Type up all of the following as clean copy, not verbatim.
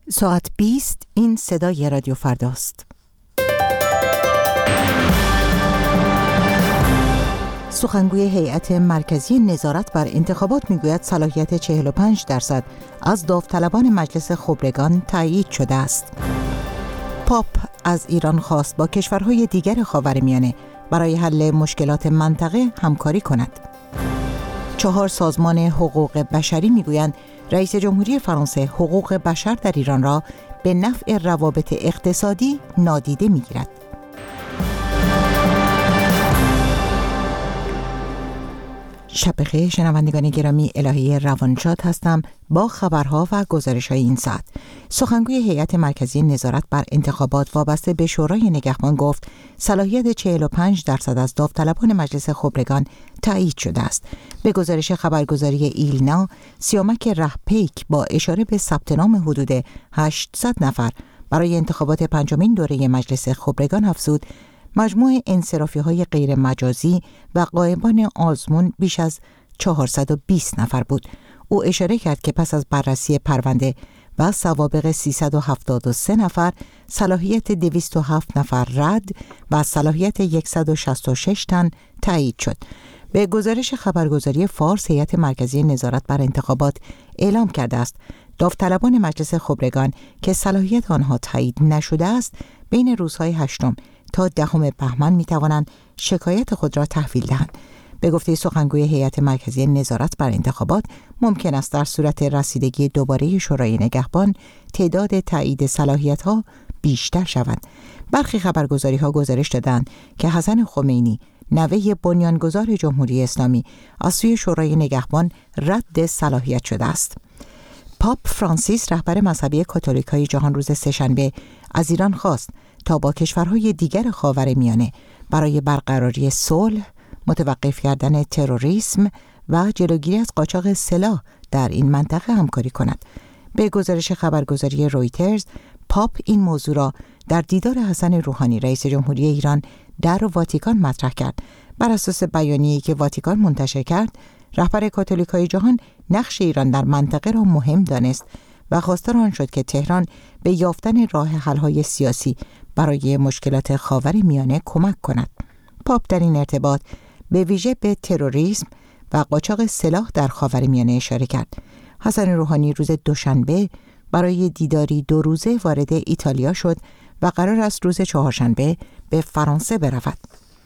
ساعت 20 این صدای رادیو فرداست. سخنگوی هیئت مرکزی نظارت بر انتخابات میگوید صلاحیت 45% از داوطلبان مجلس خبرگان تایید شده است. پاپ از ایران خواست با کشورهای دیگر خاورمیانه برای حل مشکلات منطقه همکاری کند. 4 سازمان حقوق بشری میگویند رئیس جمهوری فرانسه حقوق بشر در ایران را به نفع روابط اقتصادی نادیده میگیرد. شب بخیر شنوندگان گرامی، الهی روانشاد هستم با خبرها و گزارش‌های این ساعت. سخنگوی هیئت مرکزی نظارت بر انتخابات وابسته به شورای نگهبان گفت صلاحیت 45% از داوطلبان مجلس خبرگان تایید شده است. به گزارش خبرگزاری ایلنا، سیامک رهپیک با اشاره به ثبت نام حدود 800 نفر برای انتخابات پنجمین دوره مجلس خبرگان افزود مجموع انصرافی‌های غیر مجازی و غایبان آزمون بیش از 420 نفر بود. او اشاره کرد که پس از بررسی پرونده و سوابق 373 نفر، صلاحیت 207 نفر رد و صلاحیت 166 تن تایید شد. به گزارش خبرگزاری فارس، هیئت مرکزی نظارت بر انتخابات اعلام کرده است داوطلبان مجلس خبرگان که صلاحیت آنها تایید نشده است بین روزهای 8 تا 10 بهمن می توانند شکایت خود را تحویل دهند. به گفته سخنگوی هیئت مرکزی نظارت بر انتخابات، ممکن است در صورت رسیدگی دوباره شورای نگهبان تعداد تایید صلاحیت‌ها بیشتر شود. برخی خبرگزاری‌ها گزارش دادند که حسن خمینی، نوه بنیانگذار جمهوری اسلامی، از سوی شورای نگهبان رد صلاحیت شده است. پاپ فرانسیس، رهبر مذهبی کاتولیکای جهان، روز سه‌شنبه از ایران خواست تا با کشورهای دیگر خاورمیانه برای برقراری صلح، متوقف کردن تروریسم و جلوگیری از قاچاق سلاح در این منطقه همکاری کند. به گزارش خبرگزاری رویترز، پاپ این موضوع را در دیدار حسن روحانی، رئیس جمهوری ایران، در واتیکان مطرح کرد. بر اساس بیانیه‌ای که واتیکان منتشر کرد، رهبر کاتولیکای جهان نقش ایران در منطقه را مهم دانست و خواستار آن شد که تهران به یافتن راه حل‌های سیاسی برای مشکلات خاورمیانه کمک کند. پاپ در این ارتباط به ویژه به تروریسم و قاچاق سلاح در خاورمیانه اشاره کرد. حسن روحانی روز دوشنبه برای دیداری 2 روزه وارد ایتالیا شد و قرار است روز چهارشنبه به فرانسه برود.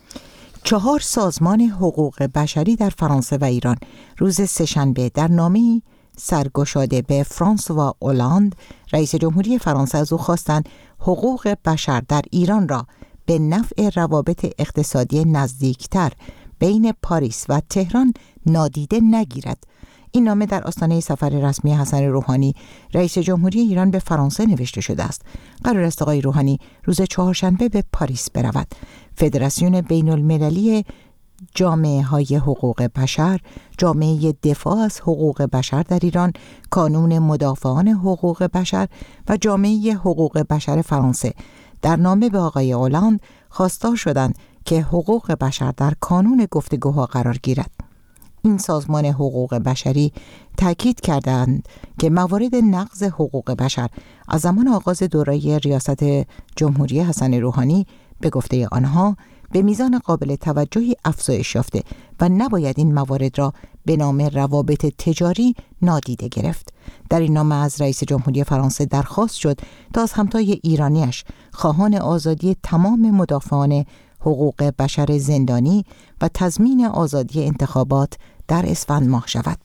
4 سازمان حقوق بشری در فرانسه و ایران روز سه‌شنبه در نامه‌ای سرگشاده به فرانسوا اولاند، رئیس جمهوری فرانسه، از او خواستند حقوق بشر در ایران را به نفع روابط اقتصادی نزدیکتر بین پاریس و تهران نادیده نگیرد. این نامه در آستانه سفر رسمی حسن روحانی، رئیس جمهوری ایران، به فرانسه نوشته شده است. قرار است آقای روحانی روز چهارشنبه به پاریس برود. فدراسیون بین المللی جامعه های حقوق بشر، جامعه دفاع از حقوق بشر در ایران، کانون مدافعان حقوق بشر و جامعه حقوق بشر فرانسه در نامه به آقای اولاند خواستار شدند که حقوق بشر در کانون گفتگوها قرار گیرد. این سازمان حقوق بشری تاکید کردند که موارد نقض حقوق بشر از زمان آغاز دوره ریاست جمهوری حسن روحانی به گفته آنها به میزان قابل توجهی افزایش یافته و نباید این موارد را به نام روابط تجاری نادیده گرفت. در این نامه از رئیس جمهوری فرانسه درخواست شد تا از همتای ایرانیش خواهان آزادی تمام مدافعان حقوق بشر زندانی و تضمین آزادی انتخابات در اسفند ماه شود.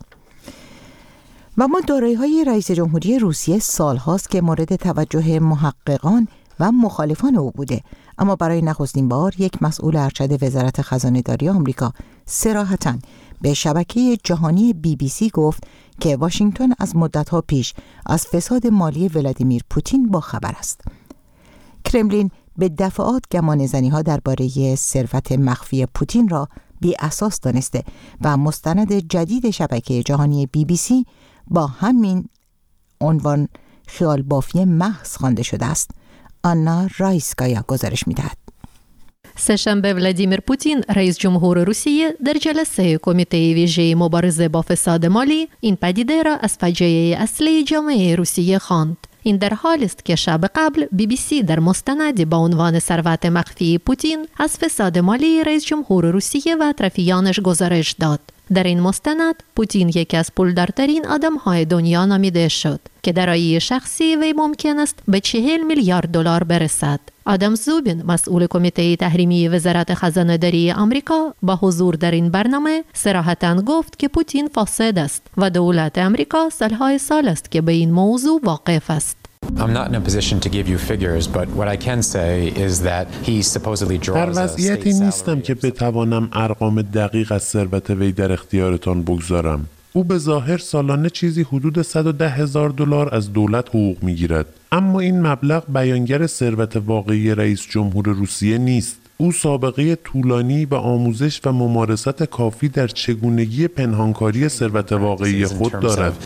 و ما دارایی‌های رئیس جمهوری روسیه سال‌هاست که مورد توجه محققان و مخالفان او بوده، اما برای نخستین بار یک مسئول ارشد وزارت خزانه‌داری آمریکا صراحتاً به شبکه جهانی BBC گفت که واشنگتن از مدت‌ها پیش از فساد مالی ولادیمیر پوتین با خبر است. کرملین به دفعات گمانه‌زنی‌ها درباره ثروت مخفی پوتین را بی اساس دانسته و مستند جدید شبکه جهانی BBC با همین عنوان خیال بافی محض خوانده شده است. آنا رایسکایا گزارش می‌دهد. سه‌شنبه ولادیمیر پوتین، رئیس جمهور روسیه، در جلسه کمیته ویژه مبارزه با فساد مالی این پدیده را از فاجعه اصلی جامعه روسیه خواند. این در حالی است که شب قبل BBC در مستندی با عنوان ثروت مخفی پوتین از فساد مالی رئیس جمهور روسیه و اطرافیانش گزارش داد. در این مستند پوتین یکی از پولدارترین آدم‌های دنیا نامیده شد که دارایی شخصی وی ممکن است به 40 میلیارد دلار برسد. آدم زوبین، مسئول کمیته تحریمی وزارت خزانه‌داری آمریکا، با حضور در این برنامه صراحتاً گفت که پوتین فاسد است و دولت آمریکا سالهای سال است که به این موضوع واقف است. I'm not in a position to give you figures, but what I can say is that he supposedly draws در وضعیتی نیستم که بتوانم ارقام دقیق از ثروت وی در اختیارتان بگذارم. او به ظاهر سالانه چیزی حدود $110,000 از دولت حقوق میگیرد، اما این مبلغ بیانگر ثروت واقعی رئیس جمهور روسیه نیست. او سابقه طولانی و آموزش و ممارست کافی در چگونگی پنهانکاری ثروت واقعی خود دارد.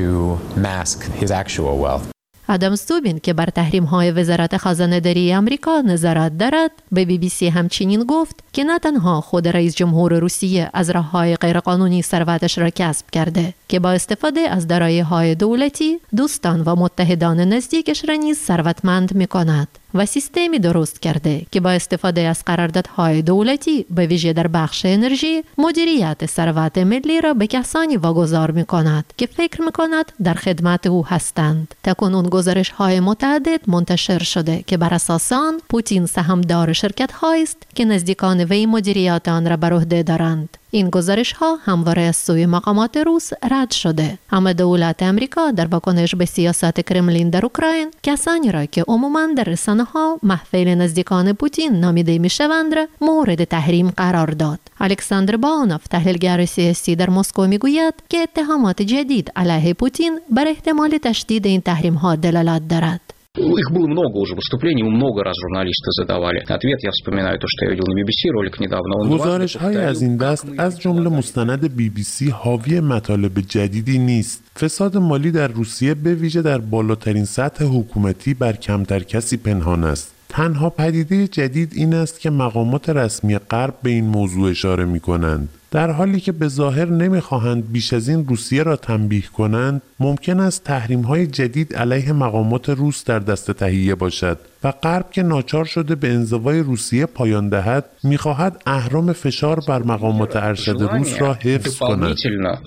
آدم زوبین که بر تحریم‌های وزارت خزانه‌داری آمریکا نظارت دارد، به BBC همچنین گفت که نه تنها خود رئیس جمهور روسیه از راه‌های غیرقانونی ثروتش را کسب کرده که با استفاده از دارایی‌های دولتی دوستان و متحدان نزدیکش را نیز ثروتمند می‌کند و سیستمی درست کرده که با استفاده از قراردادهای دولتی به ویژه در بخش انرژی مدیریت ثروت ملی را به کسانی واگذار می‌کند که فکر می‌کند در خدمت او هستند. تاکنون گزارش‌های متعدد منتشر شده که بر اساس آن پوتین سهامدار شرکت‌هایی است که نزدیکان وی مدیریت آن را بر عهده دارند. این گزارش‌ها همواره از سوی مقامات روس رد شده، اما دولت آمریکا در واکنش به سیاست کرملین در اوکراین کسانی را که عموماً در رسانه‌ها محفل نزدیکان پوتین نامیده می‌شوند را مورد تحریم قرار داد. الکساندر باونوف، تحلیلگر سیاسی در مسکو، می‌گوید که اتهامات جدید علیه پوتین بر احتمال تشدید این تحریم‌ها دلالت دارد. Их было много уже выступлений, много раз журналисты задавали ответ. Я вспоминаю то, что я видел на BBC ролик недавно. گزارش‌های از این دست از جمله مستند BBC حاوی مطالب جدیدی نیست. فساد مالی در روسیه به ویژه در بالاترین سطح حکومتی بر کمتر کسی پنهان است. تنها پدیده جدید این است که مقامات رسمی غرب به این موضوع اشاره می‌کنند. در حالی که به ظاهر نمی‌خواهند بیش از این روسیه را تنبیه کنند، ممکن است تحریم‌های جدید علیه مقامات روس در دست تهیه باشد و غرب که ناچار شده به انزوای روسیه پایان دهد، می‌خواهد اهرم فشار بر مقامات ارشد روس را حفظ کند.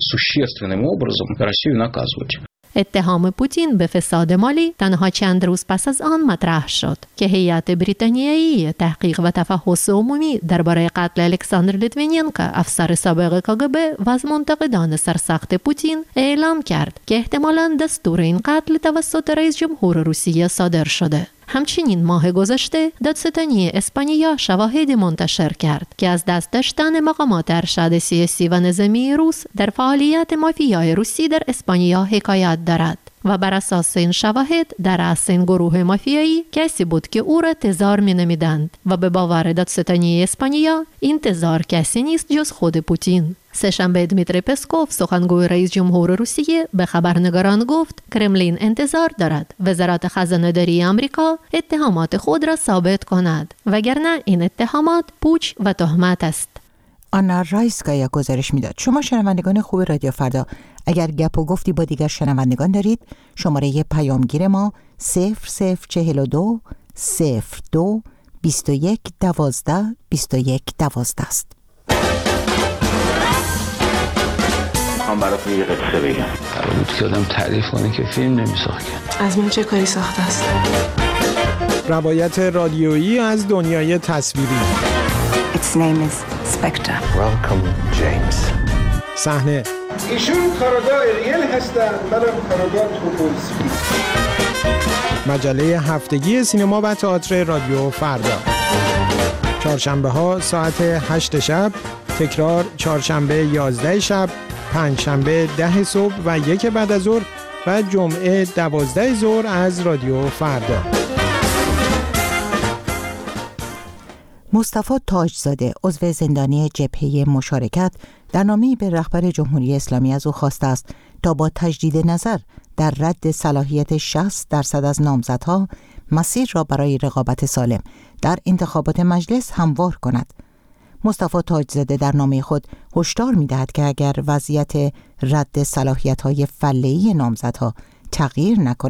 اتهام پوتین به فساد مالی تنها چند روز پس از آن مطرح شد که هیئت بریتانیایی تحقیق و تفحص عمومی درباره قتل الکساندر لیتویننکو، افسر سابق KGB و از منتقدان سرسخت پوتین، اعلام کرد که احتمالاً دستور این قتل توسط رئیس جمهور روسیه صادر شده. همچنین ماه گذشته دادستانی اسپانیا شواهدی منتشر کرد که از دست داشتن مقامات ارشد سیاسی و نظامی روس در فعالیت مافیای روسی در اسپانیا حکایت دارد و بر اساس این شواهد در رأس این گروه مافیایی کسی بود که او را تزار می‌نامیدند و به باور دادستانی اسپانیا این تزار کسی نیست جز خود پوتین. سه‌شنبه دمیتری پسکوف، سخنگوی رئیس جمهور روسیه، به خبرنگاران گفت کرملین انتظار دارد وزارت خزانه‌داری آمریکا اتهامات خود را ثابت کند، وگرنه این اتهامات پوچ و تهمت است. آنا رایسکایا گزارش میداد. شما شنوندگان خوب رادیو فردا، اگر گپ و گفتی با دیگر شنوندگان دارید، شماره پیامگیر ما 0042 02 21 12 21 12 است. من براتون یه قصه بگم. قرار بود که آدم تعریف کنه که فیلم نمیساخت. از من چه کاری ساخته است؟ روایت رادیویی از دنیای تصویری. Its name is Spectre. Welcome James. صحنه. ایشون کارگاه ریل هستن، منم کارگاه توپولسکی. مجله هفتگی سینما و تئاتر رادیو فردا. چهارشنبه ها ساعت 8 شب، تکرار چهارشنبه 11 شب، پنجشنبه 10 صبح و 1 بعد از ظهر و جمعه 12 ظهر از رادیو فردا. مصطفی تاجزاده، عضو زندانی جبهه مشارکت، در نامه‌ای به رهبر جمهوری اسلامی از او خواسته است تا با تجدید نظر در رد صلاحیت 60% از نامزدها مسیر را برای رقابت سالم در انتخابات مجلس هموار کند. مصطفی تاجزاده در نامه خود هشدار می‌دهد که اگر وضعیت رد صلاحیت‌های فله‌ای نامزدها تغییر نکند،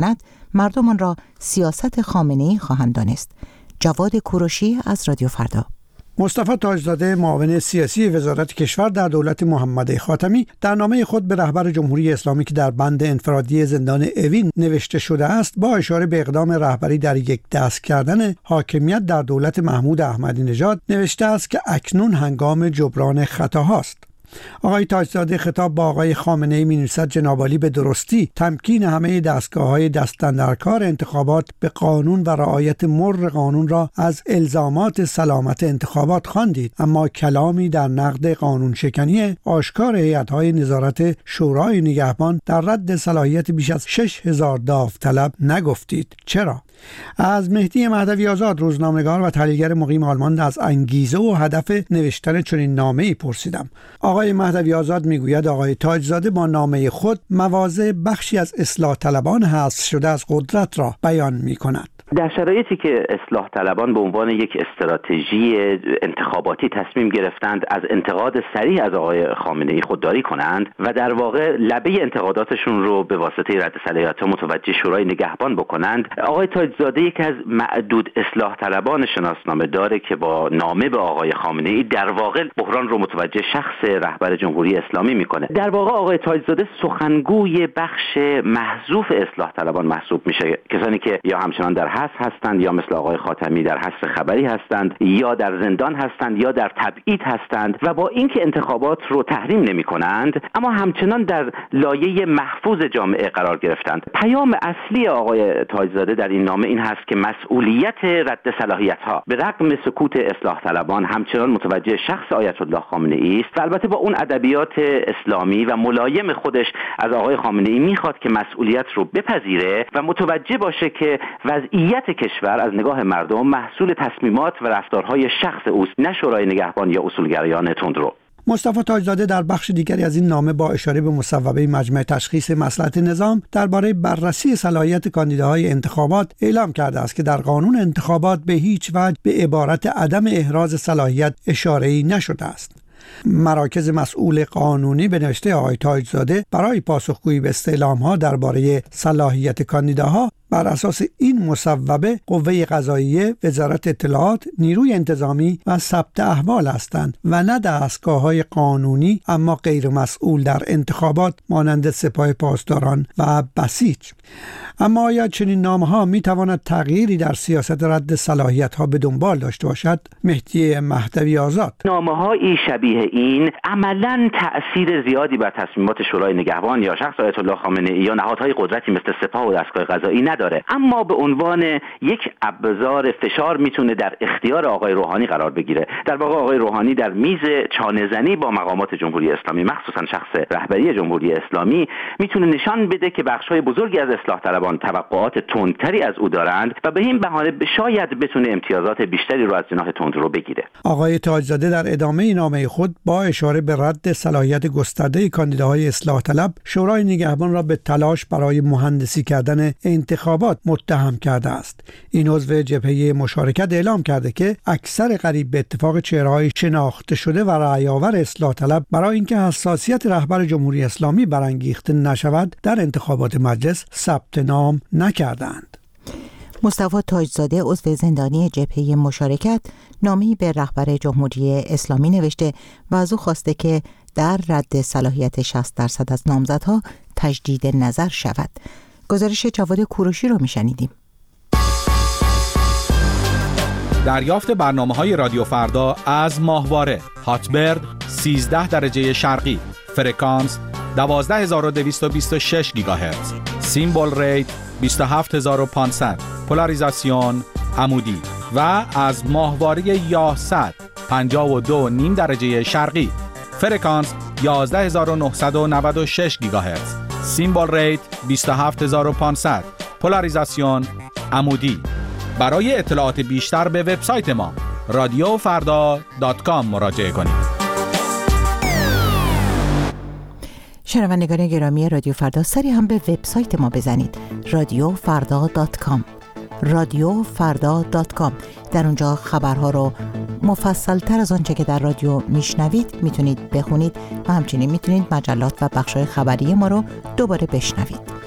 مردم آن را سیاست خامنه‌ای خواهند دانست. جواد کوروشی از رادیو فردا. مصطفی تاجزاده معاون سیاسی وزارت کشور در دولت محمد خاتمی در نامه خود به رهبر جمهوری اسلامی که در بند انفرادی زندان اوین نوشته شده است با اشاره به اقدام رهبری در یک دست کردن حاکمیت در دولت محمود احمدی نژاد نوشته است که اکنون هنگام جبران خطاهاست. آقای تاجزاده خطاب با آقای خامنه‌ای می‌نویسد جناب عالی به درستی تمکین همه دستگاه‌های دستاندرکار انتخابات به قانون و رعایت مر قانون را از الزامات سلامت انتخابات خواندید، اما کلامی در نقد قانون شکنی آشکار هیئت‌های نظارت شورای نگهبان در رد صلاحیت بیش از 6000 داوطلب نگفتید. چرا؟ از مهدی مهدوی آزاد روزنامه‌نگار و تحلیلگر مقیم آلمان از انگیزه و هدف نوشتن چنین نامه‌ای پرسیدم. آقای مهدوی آزاد میگوید آقای تاجزاده با نامه خود مواضع بخشی از اصلاح طلبان حذف شده از قدرت را بیان می‌کند. در شرایطی که اصلاح طلبان به عنوان یک استراتژی انتخاباتی تصمیم گرفتند از انتقاد صریح از آقای خامنه‌ای خودداری کنند و در واقع لبه انتقاداتشون رو به واسطه رد صلاحیت‌ها متوجه شورای نگهبان بکنند، آقای تاجزاده یکی از معدود اصلاح طلبان شناسنامه داره که با نامه به آقای خامنه‌ای در واقع بحران رو متوجه شخص رهبر جمهوری اسلامی میکنه. در واقع آقای تاجزاده سخنگوی بخش محذوف اصلاح طلبان محسوب میشه، کسانی که یا همچنان در حبس هستند یا مثل آقای خاتمی در حبس خبری هستند یا در زندان هستند یا در تبعید هستند و با اینکه انتخابات رو تحریم نمی‌کنند اما همچنان در لایه محفوظ جامعه قرار گرفتند. پیام اصلی آقای تاجزاده در این نامه این هست که مسئولیت رد صلاحیت‌ها به رغم سکوت اصلاح طلبان همچنان متوجه شخص آیت الله خامنه‌ای است و البته با اون ادبیات اسلامی و ملایم خودش از آقای خامنه‌ای میخواد که مسئولیت رو بپذیره و متوجه باشه که وضعیت کشور از نگاه مردم محصول تصمیمات و رفتارهای شخص اوست، نه شورای نگهبان یا اصولگرایان تندرو. مصطفی تاجزاده در بخش دیگری از این نامه با اشاره به مصوبه مجمع تشخیص مصلحت نظام درباره بررسی صلاحیت کاندیداهای انتخابات اعلام کرده است که در قانون انتخابات به هیچ وجه به عبارت عدم احراز صلاحیت اشاره‌ای نشده است. مراکز مسئول قانونی به نوشته آقای تاجزاده برای پاسخگویی به استعلام‌ها درباره صلاحیت کاندیداها بر اساس این مصوبه قوه قضاییه، وزارت اطلاعات، نیروی انتظامی و ثبت احوال هستند و نه دستگاه‌های قانونی اما غیر مسئول در انتخابات مانند سپاه پاسداران و بسیج. اما آیا چنین نامه‌ها می‌تواند تغییری در سیاست رد صلاحیت‌ها به دنبال داشته باشد؟ مهدی مهدوی آزاد: نامه‌های شبیه این عملاً تأثیر زیادی بر تصمیمات شورای نگهبان یا شخص آیت الله خامنه‌ای یا نهادهای قدرتی مثل سپاه و دستگاه قضایی داره، اما به عنوان یک ابزار فشار میتونه در اختیار آقای روحانی قرار بگیره. در واقع آقای روحانی در میز چانه‌زنی با مقامات جمهوری اسلامی، مخصوصا شخص رهبری جمهوری اسلامی، میتونه نشان بده که بخش‌های بزرگی از اصلاح طلبان توقعات تندتری از او دارند و به این بهانه شاید بتونه امتیازات بیشتری رو از جناح تندرو بگیره. آقای تاجزاده در ادامه نامه خود با اشاره به رد صلاحیت گسترده کاندیداهای اصلاح طلب، شورای نگهبان را به تلاش برای مهندسی کردن انتخابات متهم کرده است. این عضو جبهه مشارکت اعلام کرده که اکثر قریب به اتفاق چهره‌های شناخته شده و رأی‌آور اصلاح طلب برای اینکه حساسیت رهبر جمهوری اسلامی برانگیخته نشود در انتخابات مجلس ثبت نام نکردند. مصطفی تاجزاده عضو زندانی جبهه مشارکت نامه‌ای به رهبر جمهوری اسلامی نوشته و از او خواسته که در رد صلاحیت 60% از نامزدها تجدید نظر شود. گزارش جواد کوروشی رو میشنیدیم. دریافت برنامه‌های رادیو فردا از ماهواره هاتبرد 13 درجه شرقی، فرکانس 12226 گیگاهرتز، سیمبل ریت 27500، پولاریزاسیون عمودی و از ماهواره یاهصد 52.5 درجه شرقی، فرکانس 11996 گیگاهرتز، سیمبل ریت 27500، پولاریزاسیون عمودی. برای اطلاعات بیشتر به وبسایت ما radiofarda.com مراجعه کنید. شنوندگان گرامی رادیو فردا، سری هم به وبسایت ما بزنید radiofarda.com radiofarda.com. در اونجا خبرها رو مفصل تر از آنچه که در رادیو میشنوید میتونید بخونید و همچنین میتونید مجلات و بخش‌های خبری ما رو دوباره بشنوید.